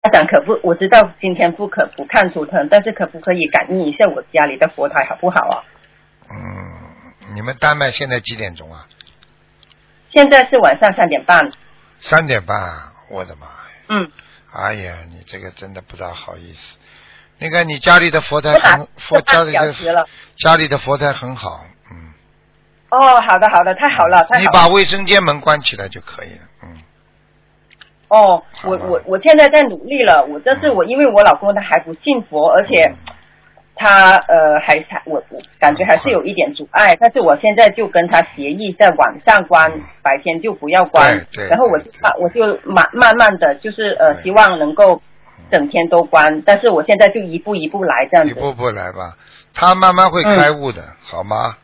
长可不，我知道今天不看图腾，但是可不可以感应一下我家里的佛台好不好啊？ 你们丹麦现在几点钟啊？ 现在是晚上3:30。 3:30啊！我的妈呀！哎呀，你这个真的不大好意思。那个，你家里的佛台家里的佛台很好， 哦，好的，太好了，太好了。 你把卫生间门关起来就可以了， 哦，我现在在努力了。我因为我老公他还不信佛，而且他我感觉还是有一点阻碍，但是我现在就跟他协议，在晚上关，白天就不要关。 对。 然后我就慢慢的就是希望能够整天都关，但是我现在就一步一步来这样子。 一步步来吧，他慢慢会开悟的，好吗？